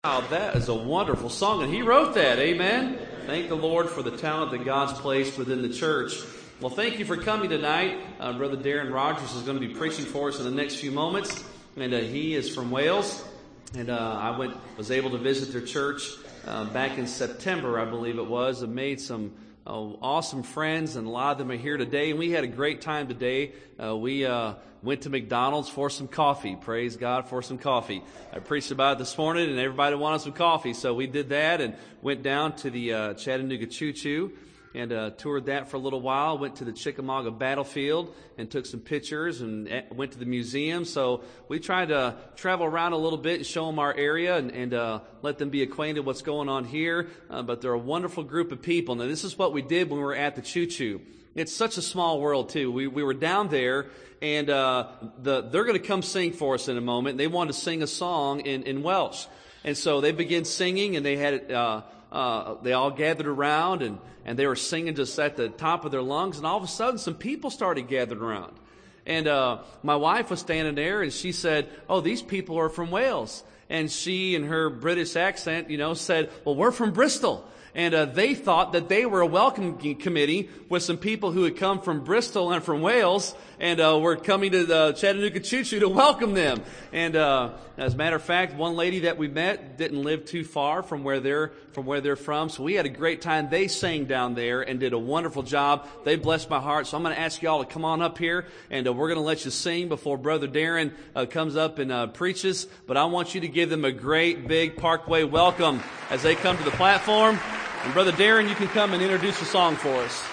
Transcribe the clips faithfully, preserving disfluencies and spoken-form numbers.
Wow, that is a wonderful song, and he wrote that, amen? Thank the Lord for the talent that God's placed within the church. Well, thank you for coming tonight. Uh, Brother Darren Rogers is going to be preaching for us in the next few moments, and uh, he is from Wales, and uh, I went was able to visit their church uh, back in September, I believe it was, and made some uh, awesome friends, and a lot of them are here today, and we had a great time today. Uh, we uh, went to McDonald's for some coffee. Praise God for some coffee. I preached about it this morning, and everybody wanted some coffee, so we did that and went down to the uh, Chattanooga Choo Choo and uh, toured that for a little while. Went to the Chickamauga battlefield and took some pictures and went to the museum. So we tried to travel around a little bit and show them our area and, and uh, let them be acquainted with what's going on here. Uh, but they're a wonderful group of people. Now, this is what we did when we were at the Choo Choo. It's such a small world, too. We we were down there, and uh, the they're going to come sing for us in a moment. They wanted to sing a song in, in Welsh. And so they began singing, and they had uh, uh, they all gathered around, and, and they were singing just at the top of their lungs. And all of a sudden, some people started gathered around. And uh, my wife was standing there, and she said, "Oh, these people are from Wales." And she, in her British accent, you know, said, "Well, we're from Bristol." And uh, they thought that they were a welcoming committee with some people who had come from Bristol and from Wales and uh, were coming to the Chattanooga Choo Choo to welcome them. And uh, as a matter of fact, one lady that we met didn't live too far from where they're from where they're from. So we had a great time. They sang down there and did a wonderful job. They blessed my heart. So I'm going to ask y'all to come on up here, and uh, we're going to let you sing before Brother Darren uh, comes up and uh, preaches. But I want you to give them a great big Parkway welcome as they come to the platform. And Brother Darren, you can come and introduce the song for us.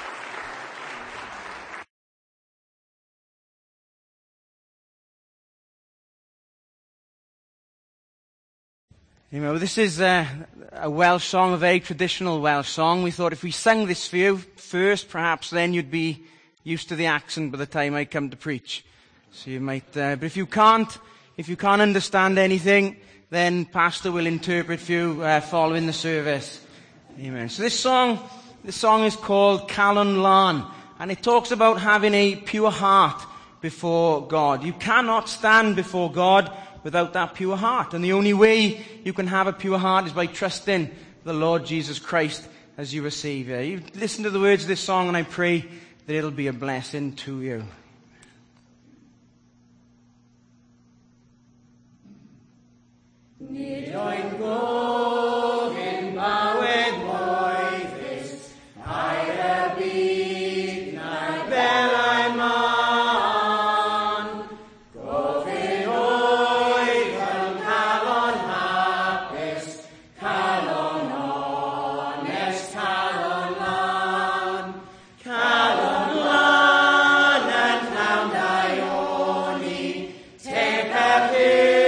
You know, this is uh, a Welsh song, a very traditional Welsh song. We thought if we sang this for you first, perhaps then you'd be used to the accent by the time I come to preach. So you might, uh, but if you can't, if you can't understand anything, then Pastor will interpret for you uh, following the service. Amen. So this song, this song is called Calon Lan, and it talks about having a pure heart before God. You cannot stand before God without that pure heart, and the only way you can have a pure heart is by trusting the Lord Jesus Christ as your Savior. You listen to the words of this song, and I pray that it'll be a blessing to you. Nid oed gofyn bawed moethus, a'r byd na'r belai man. Gofyn oedd yn calon hapus, calon honest, calon lan. Calon lan yn llawn daioni, teg a fyw.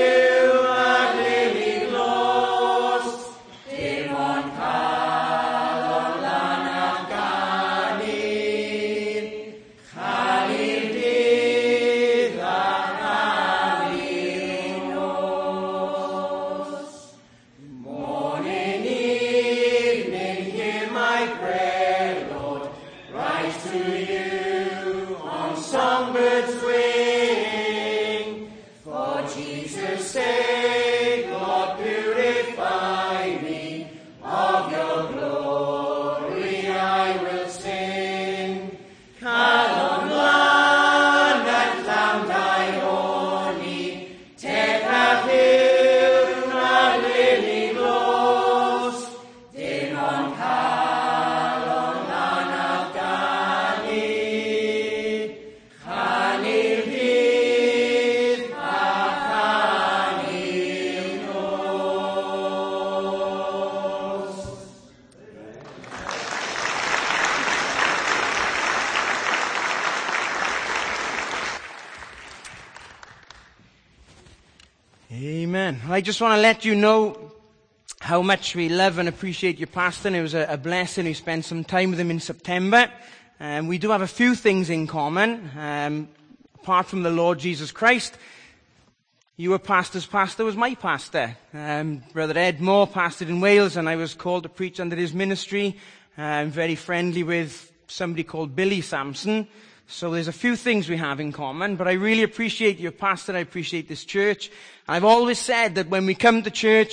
Amen. I just want to let you know how much we love and appreciate your pastor. And it was a, a blessing. We spent some time with him in September. And um, we do have a few things in common. Um, apart from the Lord Jesus Christ, your pastor's pastor was my pastor. Um, Brother Ed Moore pastored in Wales, and I was called to preach under his ministry. I'm very friendly with somebody called Billy Sampson. So there's a few things we have in common, but I really appreciate your pastor. I appreciate this church. I've always said that when we come to church,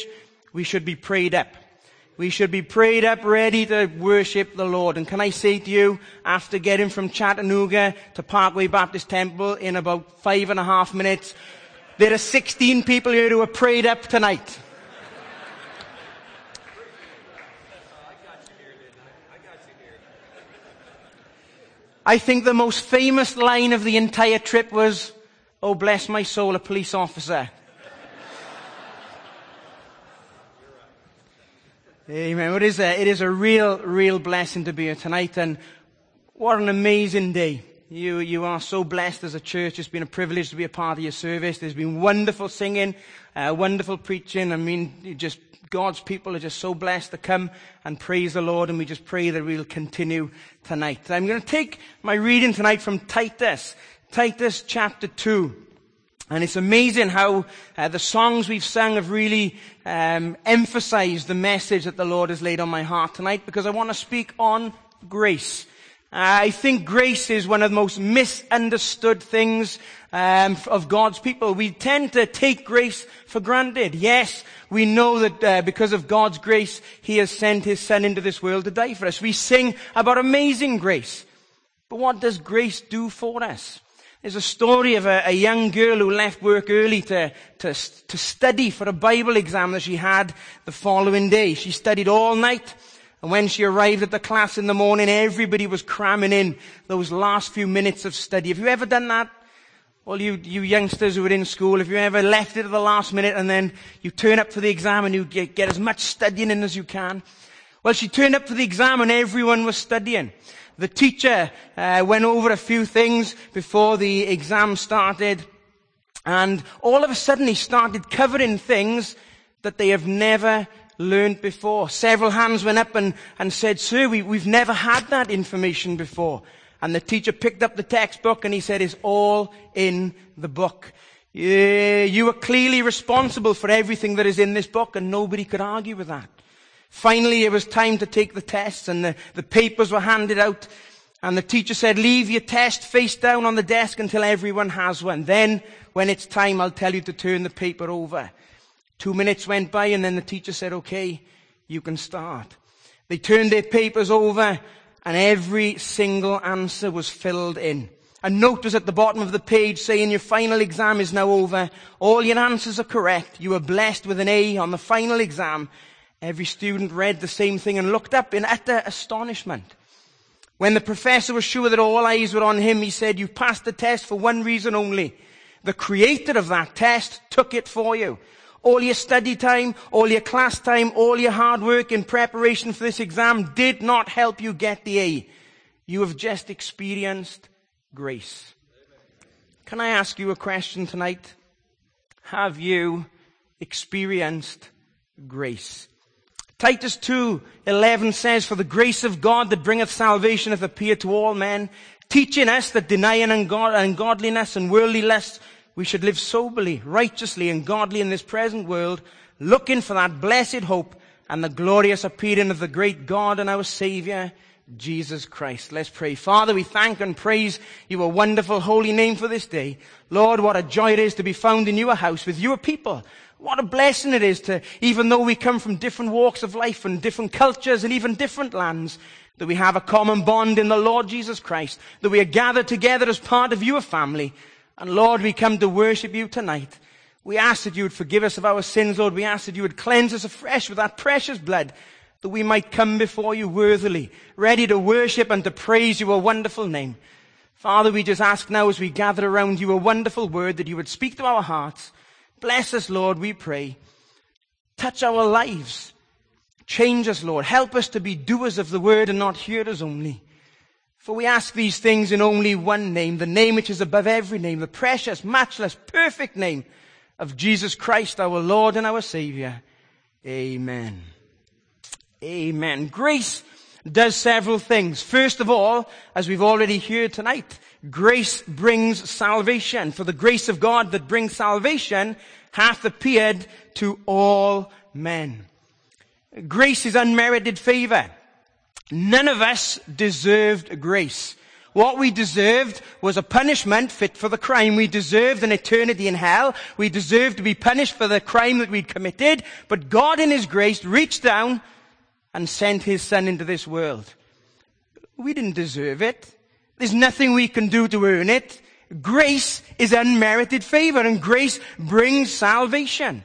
we should be prayed up. We should be prayed up, ready to worship the Lord. And can I say to you, after getting from Chattanooga to Parkway Baptist Temple in about five and a half minutes, there are sixteen people here who are prayed up tonight. I think the most famous line of the entire trip was, "Oh, bless my soul, a police officer." Amen. It is a, it is a real, real blessing to be here tonight, and what an amazing day. You, you are so blessed as a church. It's been a privilege to be a part of your service. There's been wonderful singing, uh, wonderful preaching. I mean, you just, God's people are just so blessed to come and praise the Lord, and we just pray that we'll continue tonight. I'm going to take my reading tonight from Titus, Titus chapter two. And it's amazing how uh, the songs we've sung have really um, emphasized the message that the Lord has laid on my heart tonight, because I want to speak on grace. Uh, I think grace is one of the most misunderstood things um, of God's people. We tend to take grace for granted. Yes, we know that uh, because of God's grace, He has sent His Son into this world to die for us. We sing about amazing grace. But what does grace do for us? There's a story of a, a young girl who left work early to, to, to study for a Bible exam that she had the following day. She studied all night, and when she arrived at the class in the morning, everybody was cramming in those last few minutes of study. Have you ever done that? All you, you youngsters who are in school, have you ever left it at the last minute and then you turn up for the exam and you get, get as much studying in as you can? Well, she turned up for the exam and everyone was studying. The teacher uh, went over a few things before the exam started, and all of a sudden he started covering things that they have never learned before. Several hands went up and, and said, "Sir, we, we've never had that information before." And the teacher picked up the textbook and he said, "It's all in the book. Yeah, you are clearly responsible for everything that is in this book," and nobody could argue with that. Finally, it was time to take the tests, and the, the papers were handed out, and the teacher said, "Leave your test face down on the desk until everyone has one. Then, when it's time, I'll tell you to turn the paper over." Two minutes went by, and then the teacher said, "Okay, you can start." They turned their papers over, and every single answer was filled in. A note was at the bottom of the page saying, "Your final exam is now over. All your answers are correct. You are blessed with an A on the final exam." Every student read the same thing and looked up in utter astonishment. When the professor was sure that all eyes were on him, he said, "You passed the test for one reason only. The creator of that test took it for you. All your study time, all your class time, all your hard work in preparation for this exam did not help you get the A. You have just experienced grace." Can I ask you a question tonight? Have you experienced grace? Titus two eleven says, "For the grace of God that bringeth salvation hath appeared to all men, teaching us that denying ungodliness and worldly lusts, we should live soberly, righteously, and godly in this present world, looking for that blessed hope and the glorious appearing of the great God and our Savior, Jesus Christ." Let's pray. Father, we thank and praise your wonderful holy name for this day. Lord, what a joy it is to be found in your house with your people. What a blessing it is to, even though we come from different walks of life and different cultures and even different lands, that we have a common bond in the Lord Jesus Christ, that we are gathered together as part of your family. And Lord, we come to worship you tonight. We ask that you would forgive us of our sins, Lord. We ask that you would cleanse us afresh with that precious blood, that we might come before you worthily, ready to worship and to praise your wonderful name. Father, we just ask now as we gather around you a wonderful word, that you would speak to our hearts. Bless us, Lord, we pray. Touch our lives. Change us, Lord. Help us to be doers of the word and not hearers only. For we ask these things in only one name, the name which is above every name, the precious, matchless, perfect name of Jesus Christ, our Lord and our Savior. Amen. Amen. Grace does several things. First of all, as we've already heard tonight, grace brings salvation. For the grace of God that brings salvation hath appeared to all men. Grace is unmerited favor. None of us deserved grace. What we deserved was a punishment fit for the crime. We deserved an eternity in hell. We deserved to be punished for the crime that we'd committed. But God in His grace reached down and sent His Son into this world. We didn't deserve it. There's nothing we can do to earn it. Grace is unmerited favor, and grace brings salvation.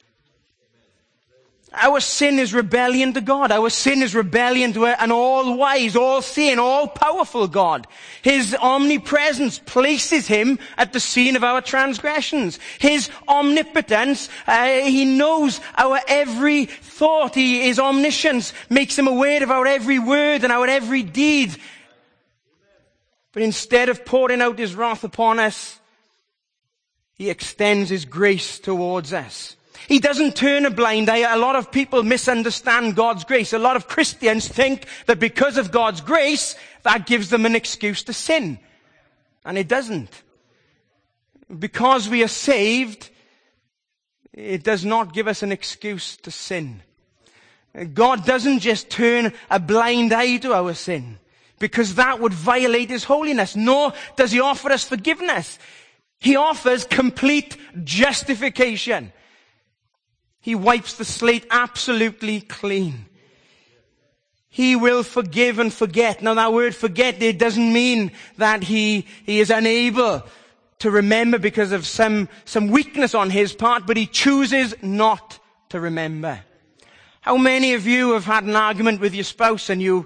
Our sin is rebellion to God. Our sin is rebellion to an all-wise, all-seeing, all-powerful God. His omnipresence places Him at the scene of our transgressions. His omnipotence, uh, He knows our every thought. He, His omniscience makes Him aware of our every word and our every deed. But instead of pouring out His wrath upon us, He extends His grace towards us. He doesn't turn a blind eye. A lot of people misunderstand God's grace. A lot of Christians think that because of God's grace, that gives them an excuse to sin. And it doesn't. Because we are saved, it does not give us an excuse to sin. God doesn't just turn a blind eye to our sin, because that would violate His holiness. Nor does He offer us forgiveness. He offers complete justification. He wipes the slate absolutely clean. He will forgive and forget. Now that word forget, it doesn't mean that he, he is unable to remember because of some, some weakness on His part, but He chooses not to remember. How many of you have had an argument with your spouse and you,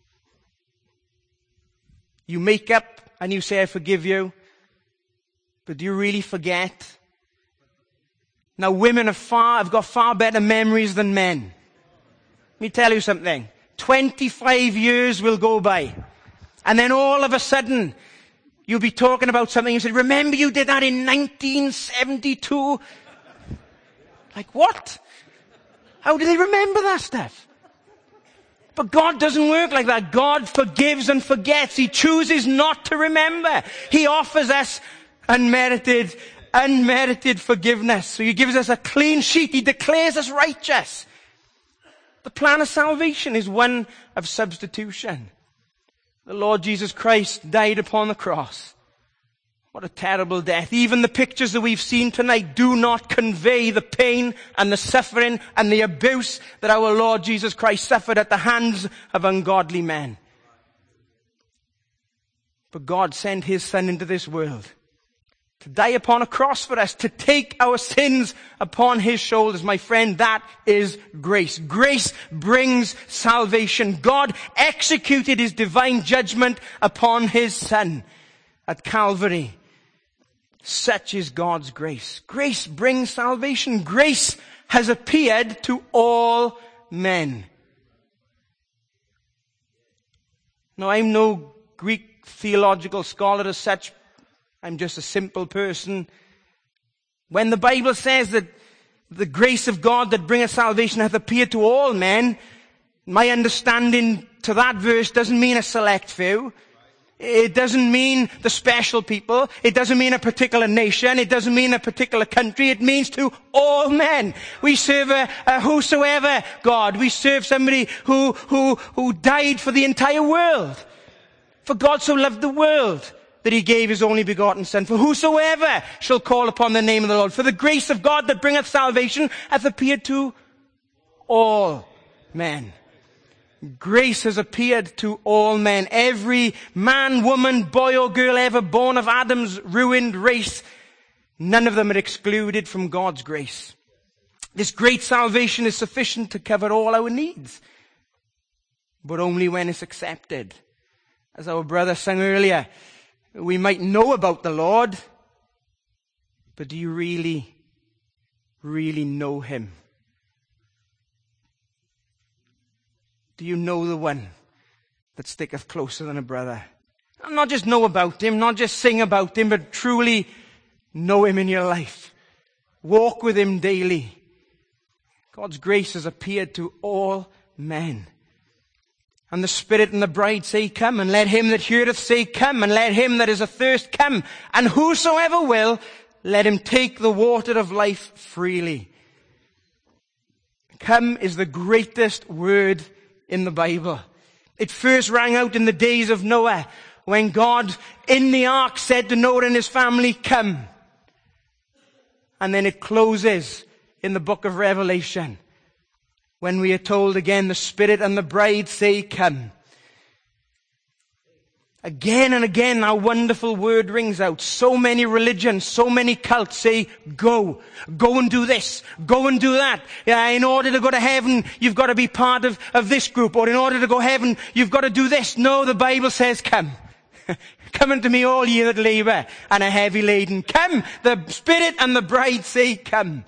you make up and you say, I forgive you, but do you really forget? Now women have far, have got far better memories than men. Let me tell you something. twenty-five years will go by. And then all of a sudden, you'll be talking about something. You say, remember you did that in nineteen seventy-two? Like what? How do they remember that stuff? But God doesn't work like that. God forgives and forgets. He chooses not to remember. He offers us unmerited Unmerited forgiveness. So He gives us a clean sheet. He declares us righteous. The plan of salvation is one of substitution. The Lord Jesus Christ died upon the cross. What a terrible death. Even the pictures that we've seen tonight do not convey the pain and the suffering and the abuse that our Lord Jesus Christ suffered at the hands of ungodly men. But God sent His Son into this world to die upon a cross for us, to take our sins upon His shoulders. My friend, that is grace. Grace brings salvation. God executed His divine judgment upon His Son at Calvary. Such is God's grace. Grace brings salvation. Grace has appeared to all men. Now, I'm no Greek theological scholar as such. I'm just a simple person. When the Bible says that the grace of God that bringeth salvation hath appeared to all men, my understanding to that verse doesn't mean a select few. It doesn't mean the special people. It doesn't mean a particular nation. It doesn't mean a particular country. It means to all men. We serve a, a whosoever God. We serve somebody who, who, who died for the entire world. For God so loved the world that He gave His only begotten Son. For whosoever shall call upon the name of the Lord. For the grace of God that bringeth salvation hath appeared to all men. Grace has appeared to all men. Every man, woman, boy or girl ever born of Adam's ruined race, none of them are excluded from God's grace. This great salvation is sufficient to cover all our needs, but only when it's accepted. As our brother sang earlier, we might know about the Lord, but do you really, really know Him? Do you know the one that sticketh closer than a brother? And not just know about Him, not just sing about Him, but truly know Him in your life. Walk with Him daily. God's grace has appeared to all men. And the Spirit and the bride say, come, and let him that heareth say, come, and let him that is athirst come, and whosoever will, let him take the water of life freely. Come is the greatest word in the Bible. It first rang out in the days of Noah, when God in the ark said to Noah and his family, come. And then it closes in the book of Revelation, when we are told again, the Spirit and the bride say, come. Again and again, our wonderful word rings out. So many religions, so many cults say, go. Go and do this. Go and do that. Yeah, in order to go to heaven, you've got to be part of, of this group. Or in order to go to heaven, you've got to do this. No, the Bible says, come. Come unto me all ye that labor and are heavy laden. Come. The Spirit and the bride say, come.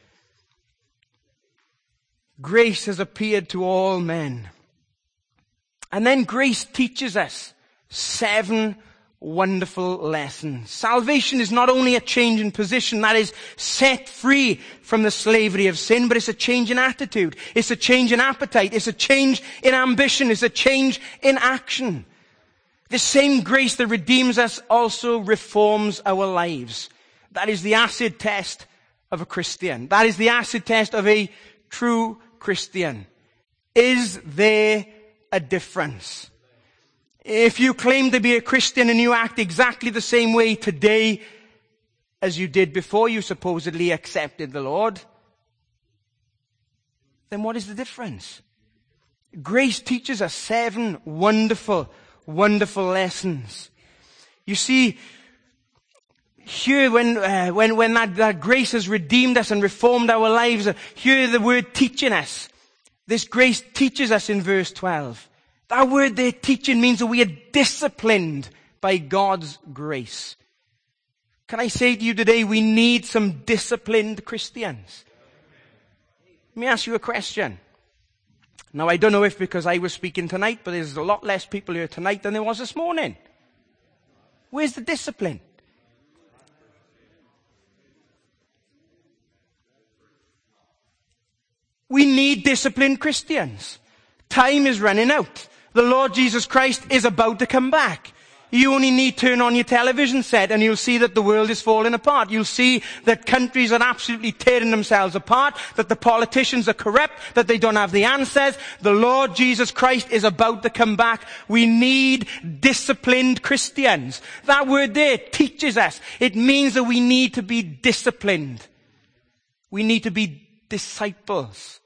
Grace has appeared to all men. And then grace teaches us seven wonderful lessons. Salvation is not only a change in position, that is set free from the slavery of sin, but it's a change in attitude. It's a change in appetite. It's a change in ambition. It's a change in action. The same grace that redeems us also reforms our lives. That is the acid test of a Christian. That is the acid test of a true Christian. Is there a difference? If you claim to be a Christian and you act exactly the same way today as you did before you supposedly accepted the Lord, then what is the difference? Grace teaches us seven wonderful, wonderful lessons. You see, here when, uh, when, when that, that grace has redeemed us and reformed our lives, uh, here the word teaching us. This grace teaches us in verse twelve. That word there, teaching, means that we are disciplined by God's grace. Can I say to you today, we need some disciplined Christians? Let me ask you a question. Now, I don't know if because I was speaking tonight, but there's a lot less people here tonight than there was this morning. Where's the discipline? We need disciplined Christians. Time is running out. The Lord Jesus Christ is about to come back. You only need to turn on your television set and you'll see that the world is falling apart. You'll see that countries are absolutely tearing themselves apart, that the politicians are corrupt, that they don't have the answers. The Lord Jesus Christ is about to come back. We need disciplined Christians. That word there teaches us. It means that we need to be disciplined. We need to be disciples.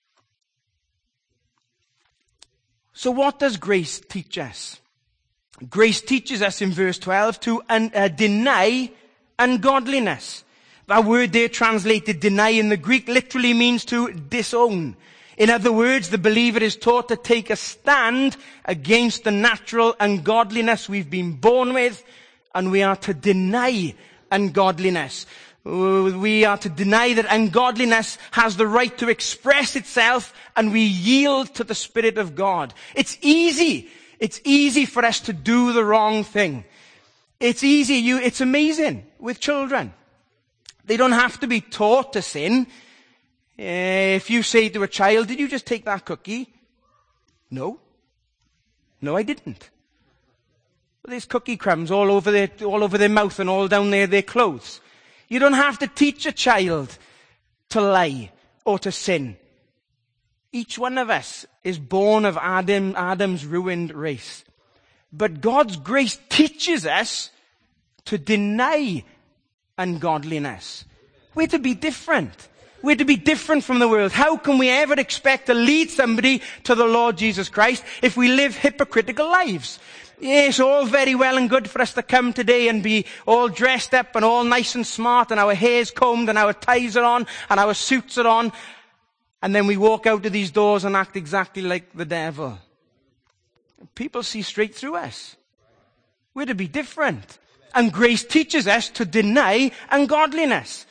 So what does grace teach us? Grace teaches us in verse twelve to un, uh, deny ungodliness. That word there translated deny in the Greek literally means to disown. In other words, the believer is taught to take a stand against the natural ungodliness we've been born with, and we are to deny ungodliness. We are to deny that ungodliness has the right to express itself, and we yield to the Spirit of God. It's easy. It's easy for us to do the wrong thing. It's easy. You, it's amazing with children. They don't have to be taught to sin. Uh, if you say to a child, did you just take that cookie? No. No, I didn't. Well, there's cookie crumbs all over their, all over their mouth and all down their, their clothes. You don't have to teach a child to lie or to sin. Each one of us is born of Adam, Adam's ruined race. But God's grace teaches us to deny ungodliness. We're to be different. We're to be different from the world. How can we ever expect to lead somebody to the Lord Jesus Christ if we live hypocritical lives? Yes, all very well and good for us to come today and be all dressed up and all nice and smart and our hair's combed and our ties are on and our suits are on. And then we walk out of these doors and act exactly like the devil. People see straight through us. We're to be different. And grace teaches us to deny ungodliness.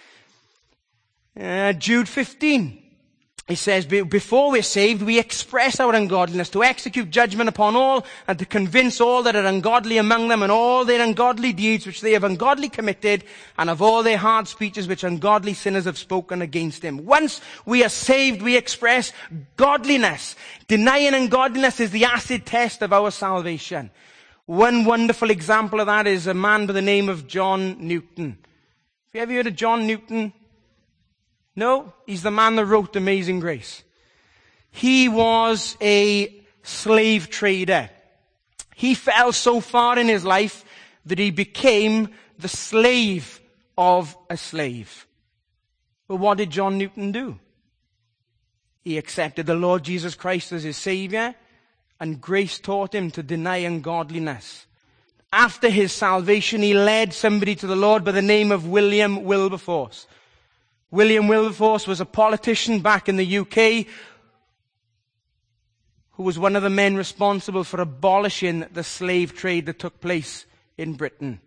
Uh, Jude fifteen. It says, before we're saved, we express our ungodliness to execute judgment upon all and to convince all that are ungodly among them and all their ungodly deeds which they have ungodly committed and of all their hard speeches which ungodly sinners have spoken against him. Once we are saved, we express godliness. Denying ungodliness is the acid test of our salvation. One wonderful example of that is a man by the name of John Newton. Have you ever heard of John Newton? No, he's the man that wrote Amazing Grace. He was a slave trader. He fell so far in his life that he became the slave of a slave. But what did John Newton do? He accepted the Lord Jesus Christ as his Savior, and grace taught him to deny ungodliness. After his salvation, he led somebody to the Lord by the name of William Wilberforce. William Wilberforce was a politician back in the U K who was one of the men responsible for abolishing the slave trade that took place in Britain.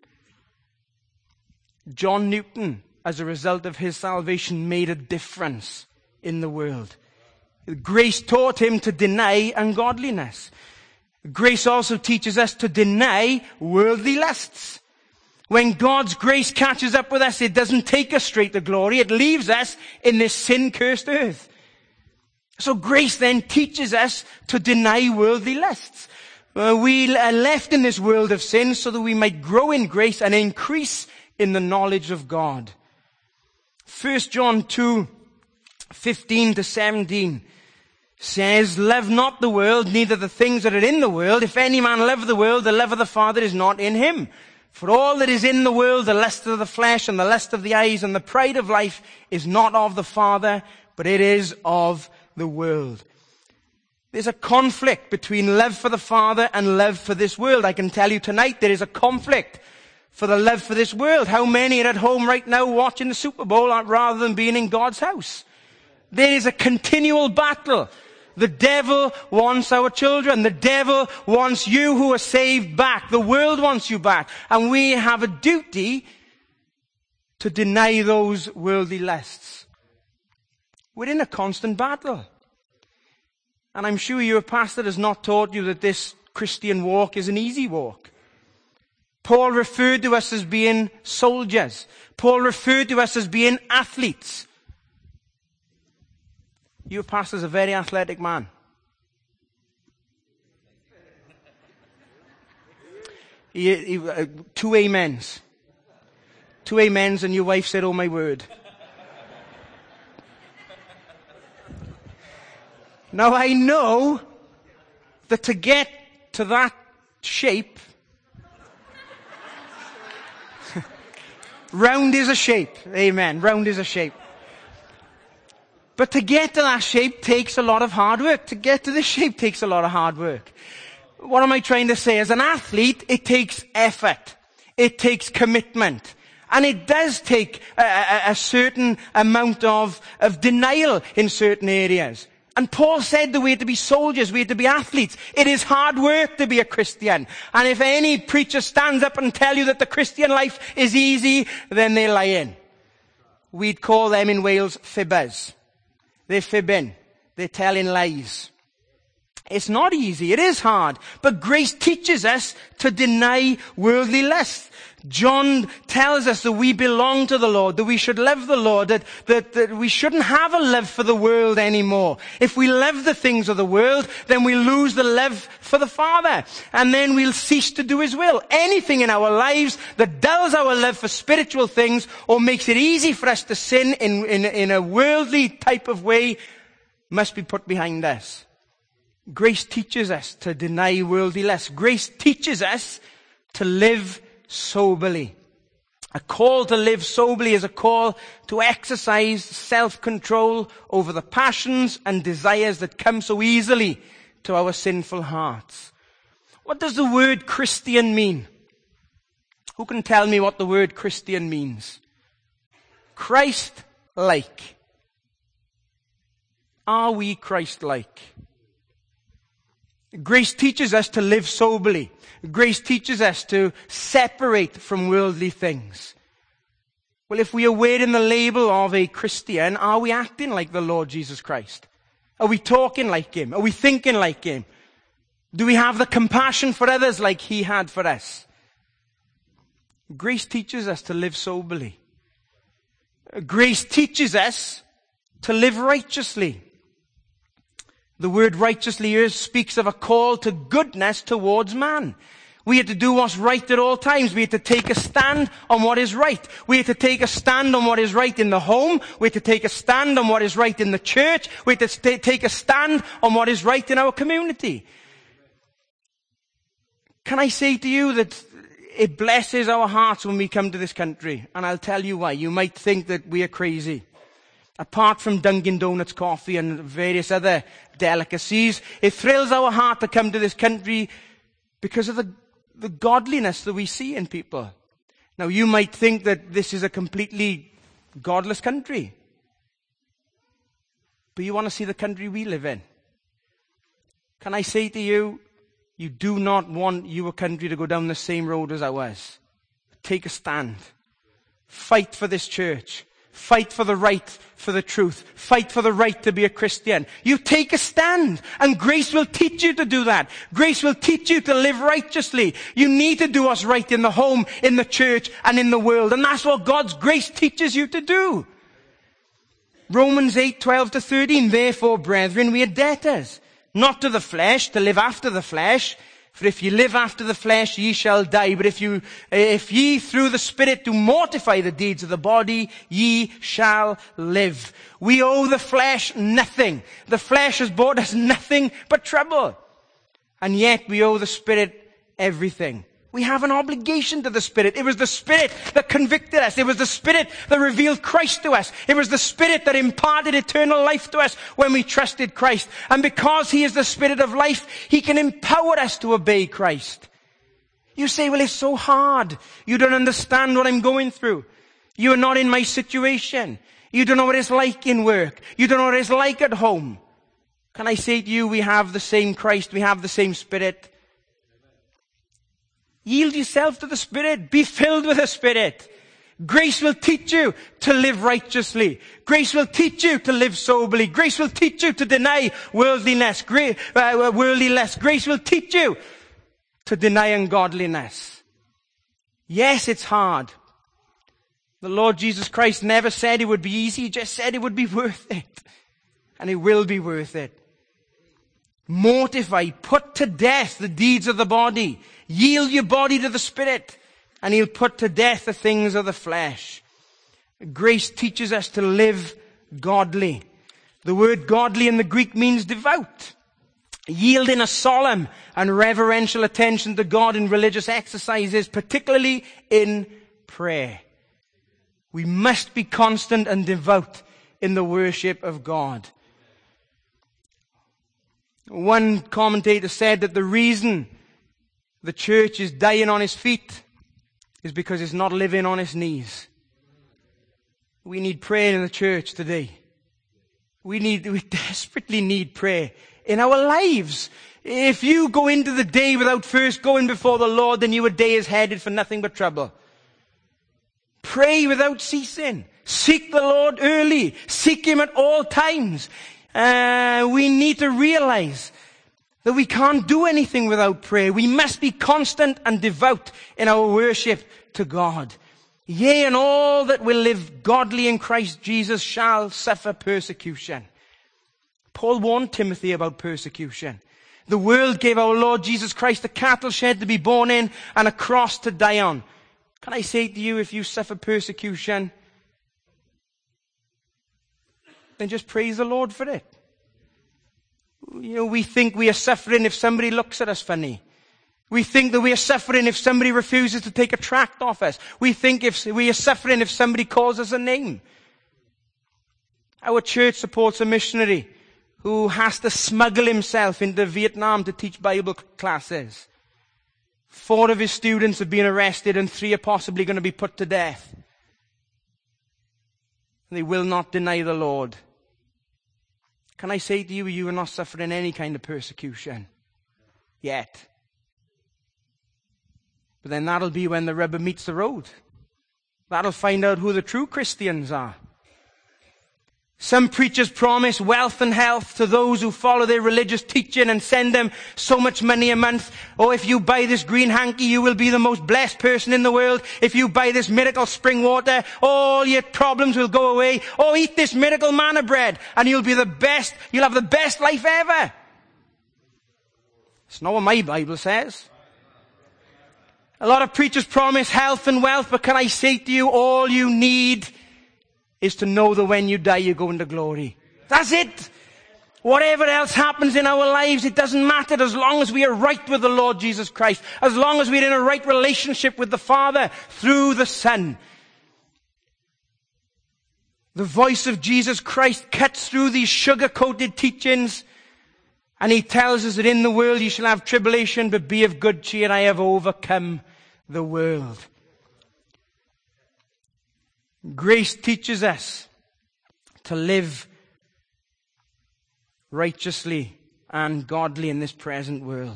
John Newton, as a result of his salvation, made a difference in the world. Grace taught him to deny ungodliness. Grace also teaches us to deny worldly lusts. When God's grace catches up with us, it doesn't take us straight to glory. It leaves us in this sin-cursed earth. So grace then teaches us to deny worldly lusts. Uh, we are left in this world of sin so that we might grow in grace and increase in the knowledge of God. First John two, fifteen to seventeen says, "Love not the world, neither the things that are in the world. If any man love the world, the love of the Father is not in him. For all that is in the world, the lust of the flesh and the lust of the eyes and the pride of life is not of the Father, but it is of the world." There's a conflict between love for the Father and love for this world. I can tell you tonight there is a conflict for the love for this world. How many are at home right now watching the Super Bowl rather than being in God's house? There is a continual battle. The devil wants our children. The devil wants you who are saved back. The world wants you back. And we have a duty to deny those worldly lusts. We're in a constant battle. And I'm sure your pastor has not taught you that this Christian walk is an easy walk. Paul referred to us as being soldiers. Paul referred to us as being athletes. Your pastor's a very athletic man. He, he, uh, two amens. Two amens and your wife said, "Oh my word." Now I know that to get to that shape, round is a shape. Amen. Round is a shape. But to get to that shape takes a lot of hard work. To get to this shape takes a lot of hard work. What am I trying to say? As an athlete, it takes effort. It takes commitment. And it does take a, a, a certain amount of, of denial in certain areas. And Paul said that we had to be soldiers, we had to be athletes. It is hard work to be a Christian. And if any preacher stands up and tell you that the Christian life is easy, then they're lying. We'd call them in Wales fibbers. They're fibbing. They're telling lies. It's not easy. It is hard. But grace teaches us to deny worldly lust. John tells us that we belong to the Lord, that we should love the Lord, that, that, that we shouldn't have a love for the world anymore. If we love the things of the world, then we lose the love for the Father. And then we'll cease to do His will. Anything in our lives that dulls our love for spiritual things or makes it easy for us to sin in, in, in a worldly type of way must be put behind us. Grace teaches us to deny worldly lust. Grace teaches us to live soberly. A call to live soberly is a call to exercise self-control over the passions and desires that come so easily to our sinful hearts. What does the word Christian mean? Who can tell me what the word Christian means? Christ-like. Are we Christ-like? Grace teaches us to live soberly. Grace teaches us to separate from worldly things. Well, if we are wearing the label of a Christian, are we acting like the Lord Jesus Christ? Are we talking like Him? Are we thinking like Him? Do we have the compassion for others like He had for us? Grace teaches us to live soberly. Grace teaches us to live righteously. The word righteously here speaks of a call to goodness towards man. We had to do what's right at all times. We had to take a stand on what is right. We had to take a stand on what is right in the home. We had to take a stand on what is right in the church. We had to st- take a stand on what is right in our community. Can I say to you that it blesses our hearts when we come to this country? And I'll tell you why. You might think that we are crazy. Apart from Dunkin' Donuts coffee and various other delicacies, it thrills our heart to come to this country because of the, the godliness that we see in people. Now, you might think that this is a completely godless country. But you want to see the country we live in. Can I say to you, you do not want your country to go down the same road as ours. Take a stand. Fight for this church. Fight for the right, for the truth. Fight for the right to be a Christian. You take a stand, and grace will teach you to do that. Grace will teach you to live righteously. You need to do what's right in the home, in the church, and in the world. And that's what God's grace teaches you to do. Romans eight, twelve to thirteen. Therefore, brethren, we are debtors, not to the flesh, to live after the flesh. For if ye live after the flesh, ye shall die. But if you, if ye through the Spirit do mortify the deeds of the body, ye shall live. We owe the flesh nothing. The flesh has brought us nothing but trouble. And yet we owe the Spirit everything. We have an obligation to the Spirit. It was the Spirit that convicted us. It was the Spirit that revealed Christ to us. It was the Spirit that imparted eternal life to us when we trusted Christ. And because He is the Spirit of life, He can empower us to obey Christ. You say, well, it's so hard. You don't understand what I'm going through. You are not in my situation. You don't know what it's like in work. You don't know what it's like at home. Can I say to you, we have the same Christ. We have the same Spirit. Yield yourself to the Spirit. Be filled with the Spirit. Grace will teach you to live righteously. Grace will teach you to live soberly. Grace will teach you to deny worldliness. Gra- uh, worldliness. Grace will teach you to deny ungodliness. Yes, it's hard. The Lord Jesus Christ never said it would be easy. He just said it would be worth it. And it will be worth it. Mortify, put to death the deeds of the body. Yield your body to the Spirit, and He'll put to death the things of the flesh. Grace teaches us to live godly. The word godly in the Greek means devout. Yielding a solemn and reverential attention to God in religious exercises, particularly in prayer. We must be constant and devout in the worship of God. One commentator said that the reason the church is dying on its feet is because it's not living on its knees. We need prayer in the church today. We need, we desperately need prayer in our lives. If you go into the day without first going before the Lord, then your day is headed for nothing but trouble. Pray without ceasing. Seek the Lord early. Seek Him at all times. Uh, we need to realize that we can't do anything without prayer. We must be constant and devout in our worship to God. Yea, and all that will live godly in Christ Jesus shall suffer persecution. Paul warned Timothy about persecution. The world gave our Lord Jesus Christ a cattle shed to be born in and a cross to die on. Can I say to you, if you suffer persecution, then just praise the Lord for it. You know, we think we are suffering if somebody looks at us funny. We think that we are suffering if somebody refuses to take a tract off us. We think if we are suffering if somebody calls us a name. Our church supports a missionary who has to smuggle himself into Vietnam to teach Bible classes. Four of his students have been arrested and three are possibly going to be put to death. They will not deny the Lord. Can I say to you, you are not suffering any kind of persecution yet. But then that'll be when the rubber meets the road. That'll find out who the true Christians are. Some preachers promise wealth and health to those who follow their religious teaching and send them so much money a month. Oh, if you buy this green hanky, you will be the most blessed person in the world. If you buy this miracle spring water, all your problems will go away. Oh, eat this miracle manna bread and you'll be the best, you'll have the best life ever. It's not what my Bible says. A lot of preachers promise health and wealth, but can I say to you, all you need is to know that when you die, you go into glory. That's it. Whatever else happens in our lives, it doesn't matter as long as we are right with the Lord Jesus Christ. As long as we're in a right relationship with the Father through the Son. The voice of Jesus Christ cuts through these sugar-coated teachings. And he tells us that in the world you shall have tribulation, but be of good cheer. I have overcome the world. Grace teaches us to live righteously and godly in this present world.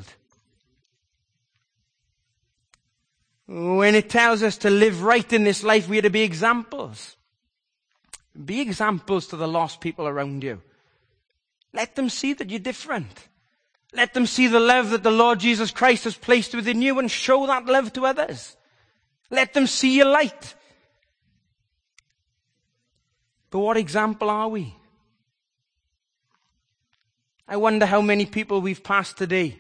When it tells us to live right in this life, we are to be examples. Be examples to the lost people around you. Let them see that you're different. Let them see the love that the Lord Jesus Christ has placed within you and show that love to others. Let them see your light. But what example are we? I wonder how many people we've passed today.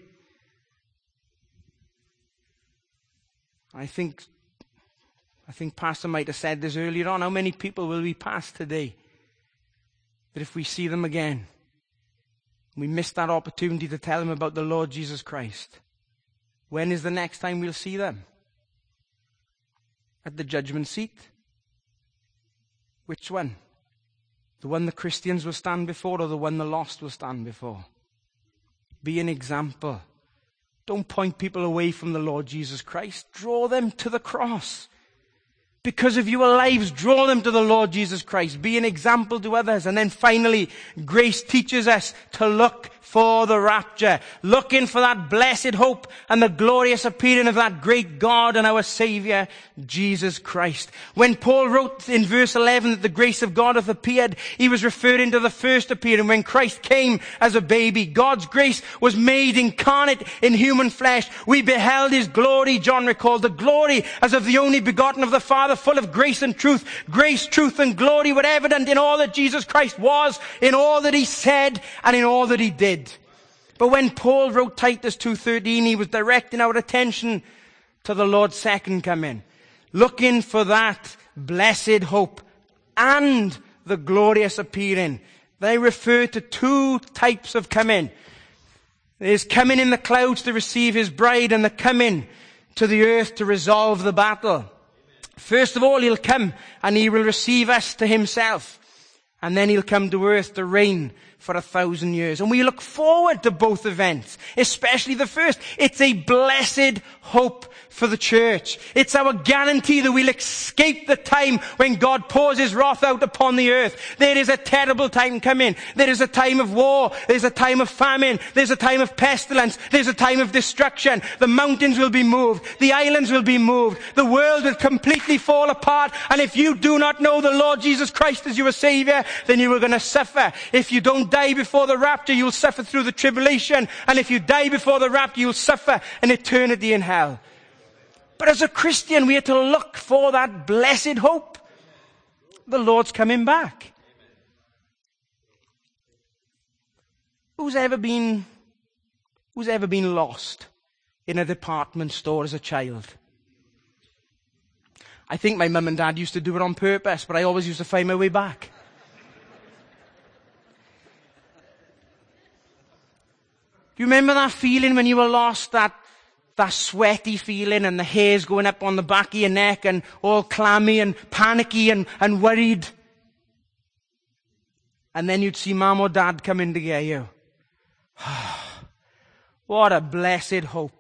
I think, I think Pastor might have said this earlier on. How many people will we pass today that if we see them again, we miss that opportunity to tell them about the Lord Jesus Christ? When is the next time we'll see them? At the judgment seat? Which one? The one the Christians will stand before, or the one the lost will stand before? Be an example. Don't point people away from the Lord Jesus Christ. Draw them to the cross. Because of your lives, draw them to the Lord Jesus Christ. Be an example to others. And then finally, grace teaches us to look for the rapture. Looking for that blessed hope and the glorious appearing of that great God and our Savior, Jesus Christ. When Paul wrote in verse eleven that the grace of God hath appeared, he was referring to the first appearing when Christ came as a baby. God's grace was made incarnate in human flesh. We beheld his glory, John recalled, the glory as of the only begotten of the Father, full of grace and truth. Grace, truth, and glory were evident in all that Jesus Christ was, in all that he said, and in all that he did. But when Paul wrote Titus two thirteen, he was directing our attention to the Lord's second coming, looking for that blessed hope and the glorious appearing. They refer to two types of coming. There's coming in the clouds to receive his bride, and the coming to the earth to resolve the battle. First of all, he'll come and he will receive us to himself. And then he'll come to earth to reign for a thousand years. And we look forward to both events, especially the first. It's a blessed hope for the church. It's our guarantee that we'll escape the time when God pours his wrath out upon the earth. There is a terrible time coming. There is a time of war. There's a time of famine. There's a time of pestilence. There's a time of destruction. The mountains will be moved. The islands will be moved. The world will completely fall apart. And if you do not know the Lord Jesus Christ as your Savior, then you are going to suffer. If you don't die before the rapture, you'll suffer through the tribulation. And if you die before the rapture, you'll suffer an eternity in hell. But as a Christian, we are to look for that blessed hope. The Lord's coming back. Who's ever been, who's ever been lost in a department store as a child? I think my mum and dad used to do it on purpose, but I always used to find my way back. Do you remember that feeling when you were lost? That, that sweaty feeling and the hairs going up on the back of your neck and all clammy and panicky and, and worried. And then you'd see mum or dad come in to get you. What a blessed hope.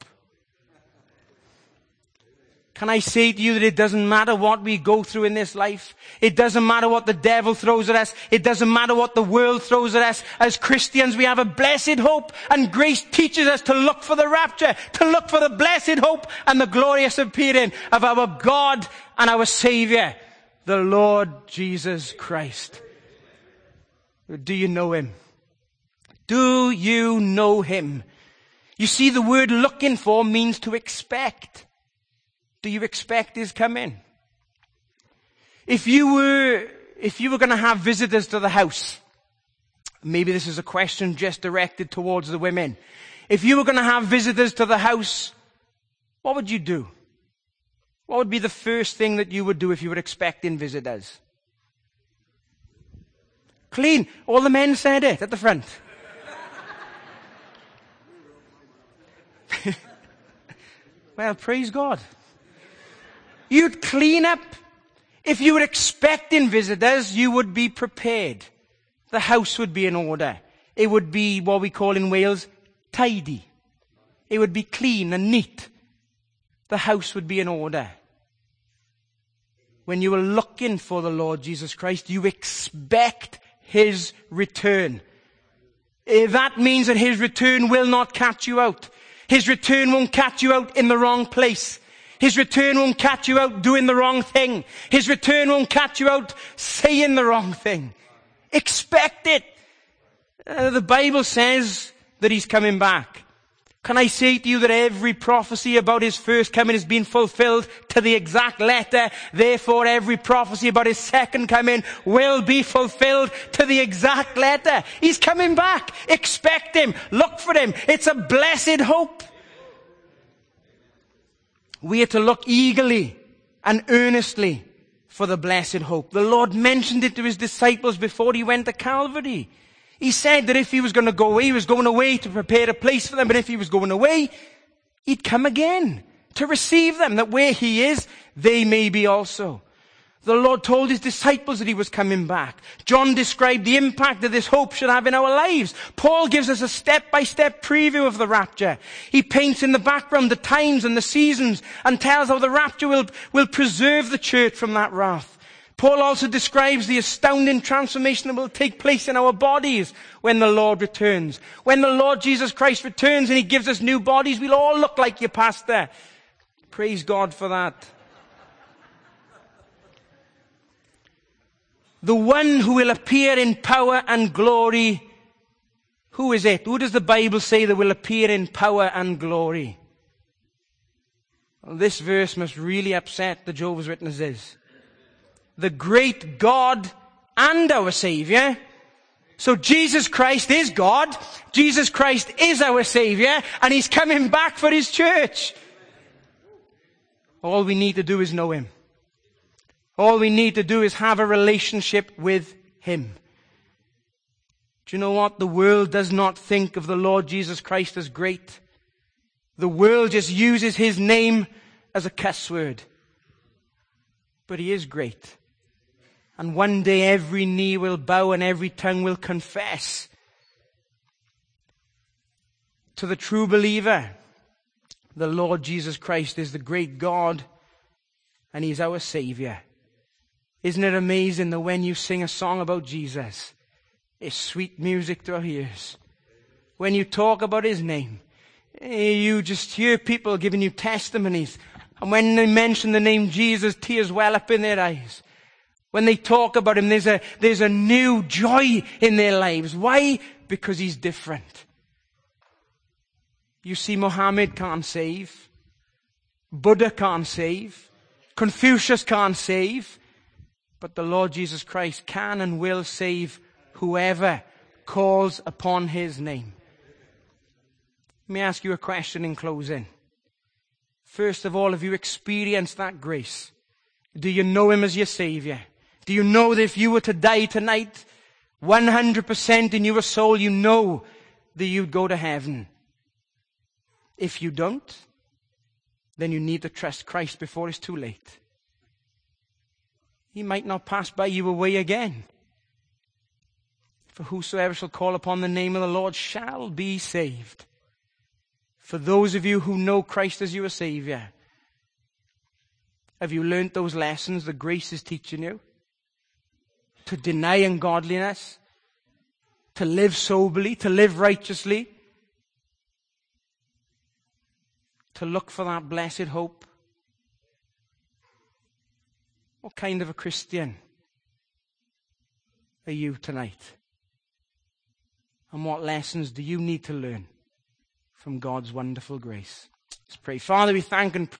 Can I say to you that it doesn't matter what we go through in this life. It doesn't matter what the devil throws at us. It doesn't matter what the world throws at us. As Christians, we have a blessed hope, and grace teaches us to look for the rapture, to look for the blessed hope and the glorious appearing of our God and our Savior, the Lord Jesus Christ. Do you know him? Do you know him? You see, the word looking for means to expect. Do you expect his coming? If you were, if you were going to have visitors to the house, maybe this is a question just directed towards the women. If you were going to have visitors to the house, what would you do? What would be the first thing that you would do if you were expecting visitors? Clean. All the men said it at the front. Well, praise God. You'd clean up. If you were expecting visitors, you would be prepared. The house would be in order. It would be what we call in Wales, tidy. It would be clean and neat. The house would be in order. When you are looking for the Lord Jesus Christ, you expect His return. That means that His return will not catch you out. His return won't catch you out in the wrong place. His return won't catch you out doing the wrong thing. His return won't catch you out saying the wrong thing. Expect it. Uh, the Bible says that He's coming back. Can I say to you that every prophecy about His first coming has been fulfilled to the exact letter? Therefore, every prophecy about His second coming will be fulfilled to the exact letter. He's coming back. Expect Him. Look for Him. It's a blessed hope. We are to look eagerly and earnestly for the blessed hope. The Lord mentioned it to His disciples before He went to Calvary. He said that if He was going to go away, He was going away to prepare a place for them. But if He was going away, He'd come again to receive them, that where He is, they may be also. The Lord told His disciples that He was coming back. John described the impact that this hope should have in our lives. Paul gives us a step-by-step preview of the rapture. He paints in the background the times and the seasons and tells how the rapture will, will preserve the church from that wrath. Paul also describes the astounding transformation that will take place in our bodies when the Lord returns. When the Lord Jesus Christ returns and He gives us new bodies, we'll all look like your pastor. Praise God for that. The one who will appear in power and glory, who is it? Who does the Bible say that will appear in power and glory? Well, this verse must really upset the Jehovah's Witnesses. The great God and our Savior. So Jesus Christ is God. Jesus Christ is our Savior. And He's coming back for His church. All we need to do is know Him. All we need to do is have a relationship with Him. Do you know what? The world does not think of the Lord Jesus Christ as great. The world just uses His name as a cuss word. But He is great. And one day every knee will bow and every tongue will confess. To the true believer, the Lord Jesus Christ is the great God and He's our Savior. Isn't it amazing that when you sing a song about Jesus, it's sweet music to our ears? When you talk about His name, you just hear people giving you testimonies. And when they mention the name Jesus, tears well up in their eyes. When they talk about Him, there's a, there's a new joy in their lives. Why? Because He's different. You see, Muhammad can't save. Buddha can't save. Confucius can't save. But the Lord Jesus Christ can and will save whoever calls upon His name. Let me ask you a question in closing. First of all, have you experienced that grace? Do you know Him as your Savior? Do you know that if you were to die tonight, one hundred percent in your soul, you know that you'd go to heaven? If you don't, then you need to trust Christ before it's too late. He might not pass by you away again. For whosoever shall call upon the name of the Lord shall be saved. For those of you who know Christ as your Savior, have you learnt those lessons that grace is teaching you? To deny ungodliness, to live soberly, to live righteously, to look for that blessed hope. What kind of a Christian are you tonight? And what lessons do you need to learn from God's wonderful grace? Let's pray. Father, we thank and